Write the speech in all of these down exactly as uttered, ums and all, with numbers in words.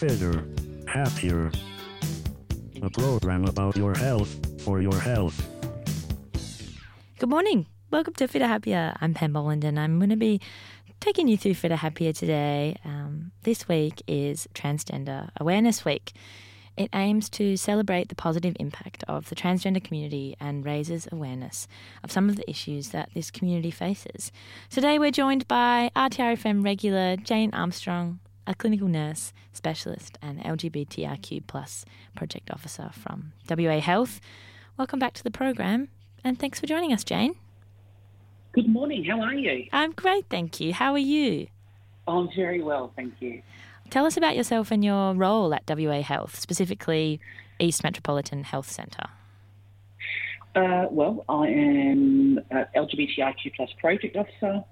Fitter, Happier. A program about your health for your health. Good morning. Welcome to Fitter Happier. I'm Pam Boland and I'm going to be taking you through Fitter Happier today. Um, this week is Transgender Awareness Week. It aims to celebrate the positive impact of the transgender community and raises awareness of some of the issues that this community faces. Today we're joined by R T R F M regular Jane Armstrong, a clinical nurse, specialist and L G B T I Q plus project officer from W A Health. Welcome back to the program and thanks for joining us, Jane. Good morning. How are you? I'm great, thank you. How are you? I'm very well, thank you. Tell us about yourself and your role at W A Health, specifically East Metropolitan Health Centre. Uh, well, I am uh, L G B T I Q plus project officer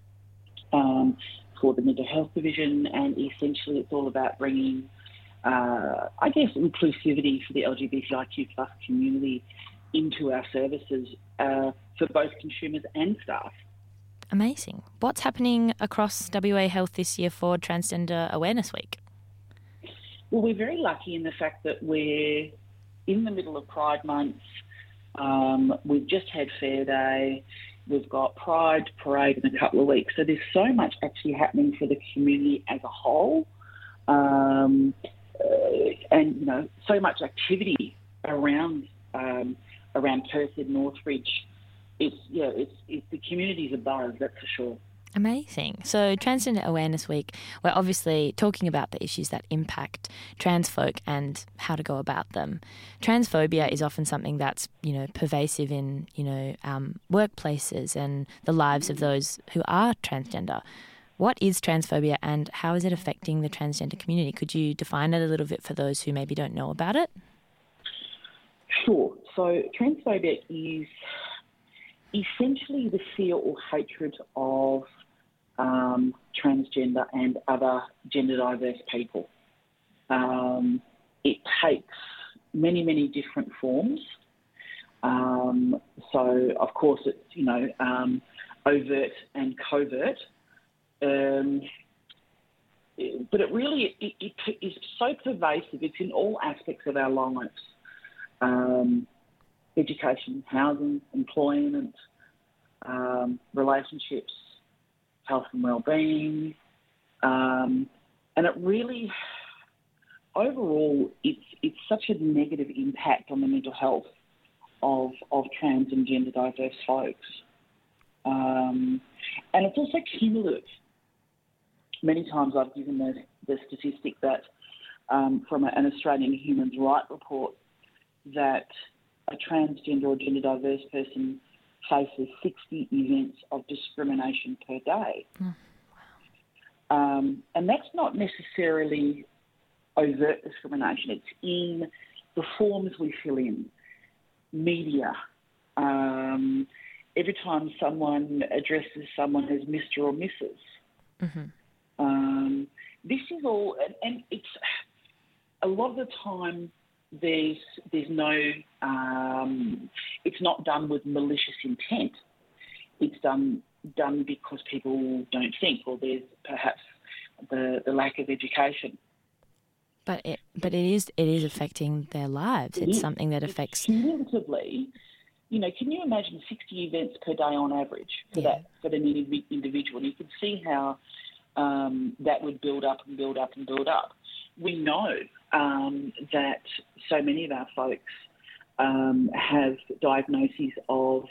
um, for the Mental Health Division, and essentially it's all about bringing, uh, I guess, inclusivity for the L G B T I Q plus community into our services uh, for both consumers and staff. Amazing. What's happening across W A Health this year for Transgender Awareness Week? Well, we're very lucky in the fact that we're in the middle of Pride Month. Um, we've just had Fair Day. We've got Pride Parade in a couple of weeks. So there's so much actually happening for the community as a whole. Um, uh, and, you know, so much activity around um, around Perth and Northridge. It's, yeah, it's, it's the community's a buzz, that's for sure. Amazing. So Transgender Awareness Week, we're obviously talking about the issues that impact trans folk and how to go about them. Transphobia is often something that's, you know, pervasive in, you know, um, workplaces and the lives of those who are transgender. What is transphobia and how is it affecting the transgender community? Could you define it a little bit for those who maybe don't know about it? Sure. So transphobia is essentially the fear or hatred of um, transgender and other gender diverse people. Um, it takes many, many different forms. Um, so, of course, it's, you know, um, overt and covert. Um, but it really it, it is so pervasive. It's in all aspects of our lives. Um, education, housing, employment, um, relationships, health and well-being. Um, and it really, overall, it's it's such a negative impact on the mental health of, of trans and gender diverse folks. Um, and it's also cumulative. Many times I've given the, the statistic that um, from an Australian Human Rights Report that a transgender or gender diverse person faces sixty events of discrimination per day. Mm, wow. um, and that's not necessarily overt discrimination. It's in the forms we fill in, media. Um, every time someone addresses someone as Mister or Missus Mm-hmm. Um, this is all, and, and it's a lot of the time, There's there's no, um, it's not done with malicious intent. It's done done because people don't think, or there's perhaps the, the lack of education. But it but it is it is affecting their lives. It's Yeah. something that affects. Cumulatively, you know, can you imagine sixty events per day on average for Yeah. that for an indiv- individual? And you can see how um, that would build up and build up and build up. We know um, that so many of our folks um, have diagnoses of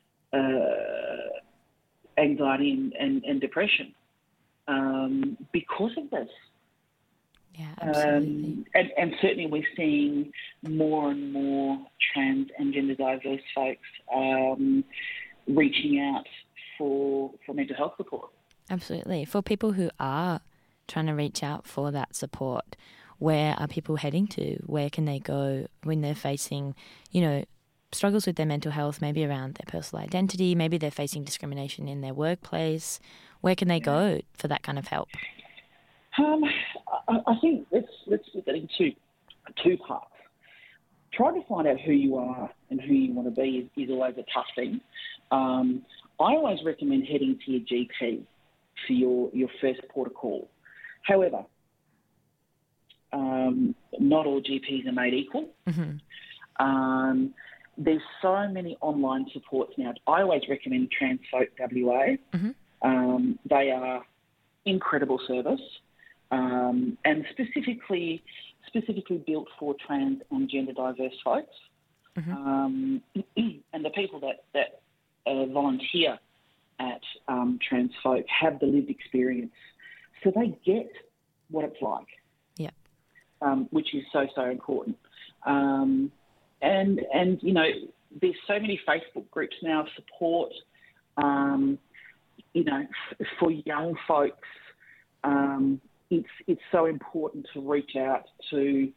uh, anxiety and, and, and depression um, because of this. Yeah, absolutely. Um, and, and certainly we're seeing more and more trans and gender diverse folks um, reaching out for for mental health support. Absolutely. For people who are trying to reach out for that support, where are people heading to? Where can they go when they're facing, you know, struggles with their mental health, maybe around their personal identity, maybe they're facing discrimination in their workplace? Where can they go for that kind of help? Um, I, I think let's let's look at it in two two parts. Trying to find out who you are and who you want to be is, is always a tough thing. Um, I always recommend heading to your G P for your, your first port of call. However, Um, not all G Ps are made equal. Mm-hmm. Um, there's so many online supports now. I always recommend Transfolk W A. Mm-hmm. Um, they are incredible service, um, and specifically specifically built for trans and gender diverse folks. Mm-hmm. Um, and the people that, that uh, volunteer at um, Transfolk have the lived experience. So they get what it's like, yeah, um, which is so, so important. Um, and, and, you know, there's so many Facebook groups now of support, um, you know, f- for young folks. Um, it's, it's so important to reach out to.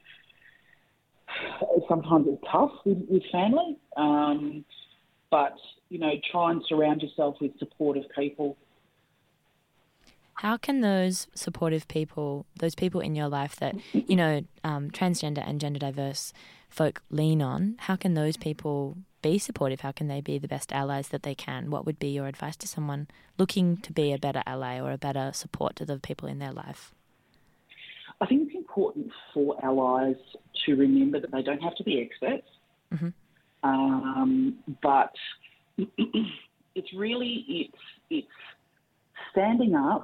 Sometimes it's tough with, with family, um, but, you know, try and surround yourself with supportive people. How can those supportive people, those people in your life that, you know, um, transgender and gender diverse folk lean on, how can those people be supportive? How can they be the best allies that they can? What would be your advice to someone looking to be a better ally or a better support to the people in their life? I think it's important for allies to remember that they don't have to be experts, mm-hmm. um, but it's really, it's, it's standing up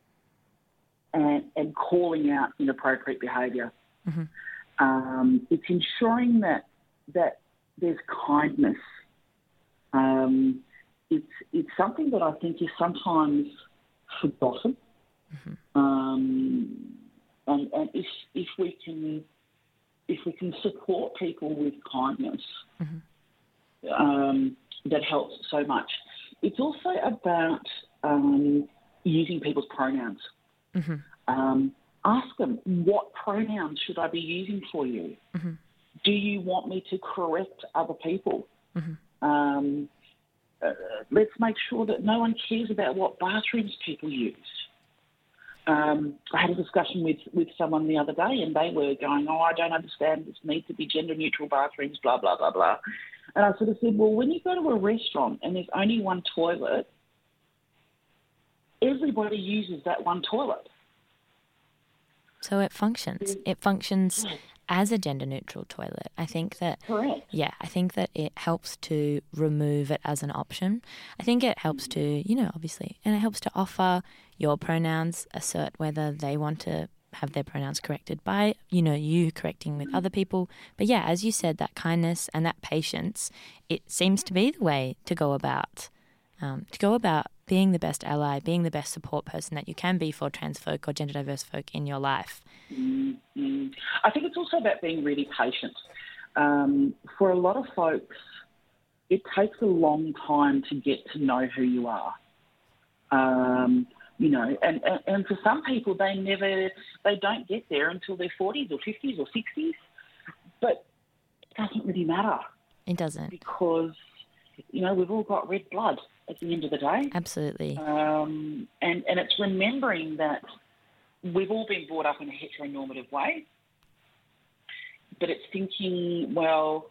and, and calling out inappropriate behaviour. Mm-hmm. Um, it's ensuring that that there's kindness. Um, it's it's something that I think is sometimes forgotten. Mm-hmm. Um, and and if if we can if we can support people with kindness, mm-hmm. um, that helps so much. It's also about um, using people's pronouns. Mm-hmm. Um, ask them, what pronouns should I be using for you? Mm-hmm. Do you want me to correct other people? Mm-hmm. Um, uh, let's make sure that no one cares about what bathrooms people use. Um, I had a discussion with, with someone the other day and they were going, oh, I don't understand, this needs to be gender-neutral bathrooms, blah, blah, blah, blah. And I sort of said, well, when you go to a restaurant and there's only one toilet, everybody uses that one toilet. So it functions. It functions as a gender-neutral toilet. I think that, Correct. yeah, I think that it helps to remove it as an option. I think it helps to, you know, obviously, and it helps to offer your pronouns, assert whether they want to have their pronouns corrected by, you know, you correcting with other people. But yeah, as you said, that kindness and that patience, it seems to be the way to go about, um, to go about being the best ally, being the best support person that you can be for trans folk or gender diverse folk in your life. Mm-hmm. I think it's also about being really patient. Um, for a lot of folks, it takes a long time to get to know who you are. Um, you know, and, and, and for some people, they never, they don't get there until their forties or fifties or sixties. But it doesn't really matter. It doesn't. Because, you know, we've all got red blood at the end of the day. Absolutely. Um, and, and it's remembering that we've all been brought up in a heteronormative way, but it's thinking, well,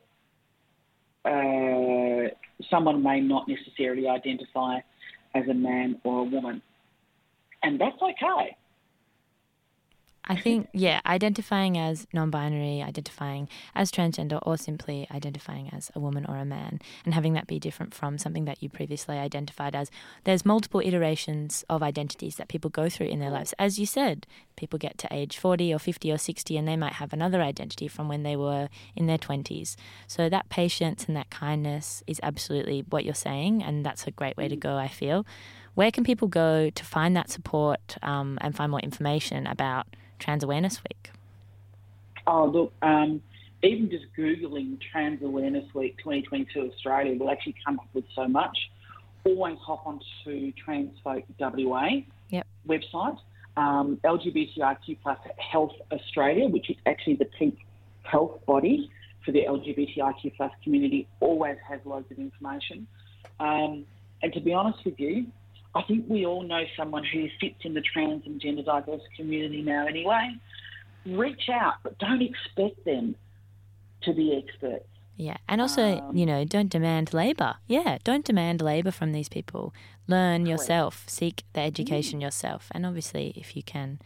uh, someone may not necessarily identify as a man or a woman, and that's okay. I think, yeah, identifying as non-binary, identifying as transgender, or simply identifying as a woman or a man, and having that be different from something that you previously identified as. There's multiple iterations of identities that people go through in their lives. As you said, people get to age forty or fifty or sixty and they might have another identity from when they were in their twenties. So that patience and that kindness is absolutely what you're saying, and that's a great way to go, I feel. Where can people go to find that support um, and find more information about Trans Awareness Week? Oh, look, um, even just Googling Trans Awareness Week twenty twenty-two Australia will actually come up with so much. Always hop onto Transfolk W A yep. website, um, L G B T I Q plus Health Australia, which is actually the peak health body for the L G B T I Q plus community, always has loads of information. Um, and to be honest with you, I think we all know someone who fits in the trans and gender diverse community now anyway. Reach out, but don't expect them to be experts. Yeah, and also, um, you know, don't demand labour. Yeah, don't demand labour from these people. Learn correct. yourself, seek the education mm. yourself. And obviously, if you can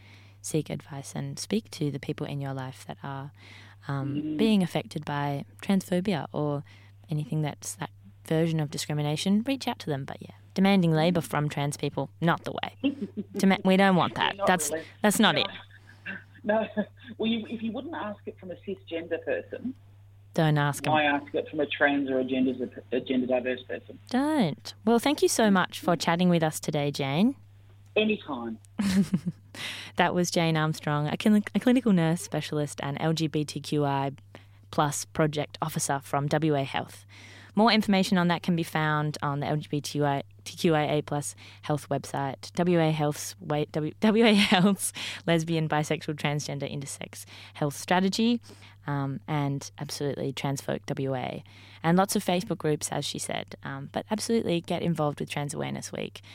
seek advice and speak to the people in your life that are um, mm. being affected by transphobia or anything that's that version of discrimination. Reach out to them. But yeah, demanding labour from trans people, not the way. Dem- we don't want that. Yeah, that's really. that's not no. it. No. Well, you, if you wouldn't ask it from a cisgender person, don't ask them. Why ask it from a trans or a gender, a gender diverse person? Don't. Well, thank you so much for chatting with us today, Jane. Anytime. That was Jane Armstrong, a, cl- a clinical nurse specialist and L G B T Q I plus project officer from W A Health. More information on that can be found on the L G B T Q I A plus health website, W A Health's, W A Health's lesbian, bisexual, transgender, intersex health strategy, um, and absolutely Transfolk W A. And lots of Facebook groups, as she said. Um, but absolutely get involved with Trans Awareness Week.